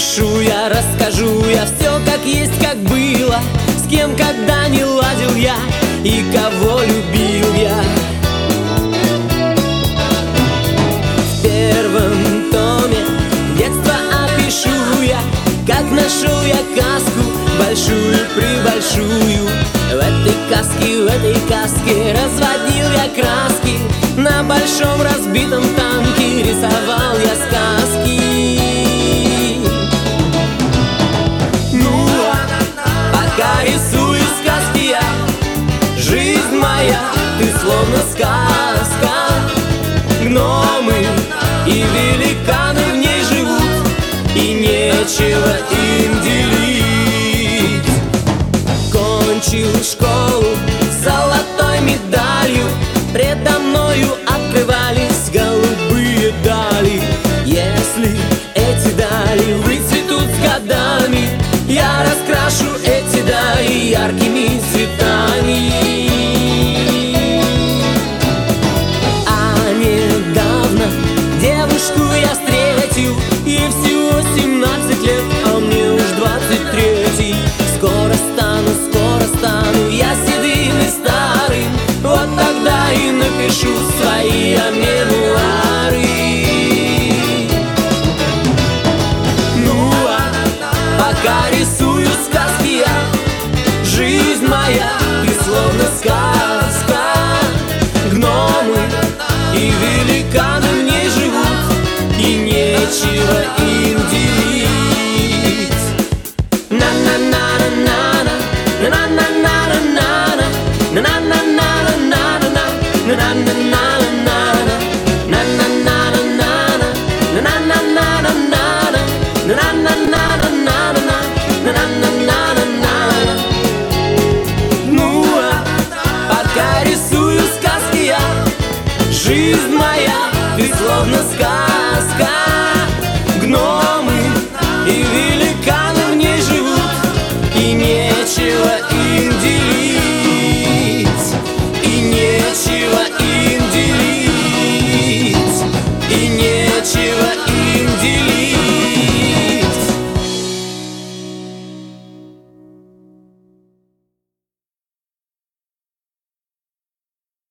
Напишу я, расскажу я все как есть, как было, с кем когда не ладил я и кого любил я. В первом томе детства опишу я, как нашел я каску большую-пребольшую. В этой каске разводил я краски, на большом разбитом танке рисовал я сказки. Ну, пока рисую сказки я, жизнь моя, ты словно сказка. Гномы и великаны в ней живут, и нечего им делить. Кончил школу с золотой медалью, предо мною открывались голубые дали. Если эти дали выцветут с годами, я раскрашу эти дали яркими цветами. А недавно девушку я встретил, ей всего 17 лет, а мне уж 23. Скоро стану я седым и старым, вот тогда и напишу свои мемуары. Ну, пока рисую сказки я, жизнь моя, ты словно сказка. Гномы и великаны в ней живут, и нечего им делить. Ну, пока рисую сказки я, жизнь моя, ты словно сказка. Гномы и великаны в ней живут, и нечего им делить, и нечего им делить, и нечего.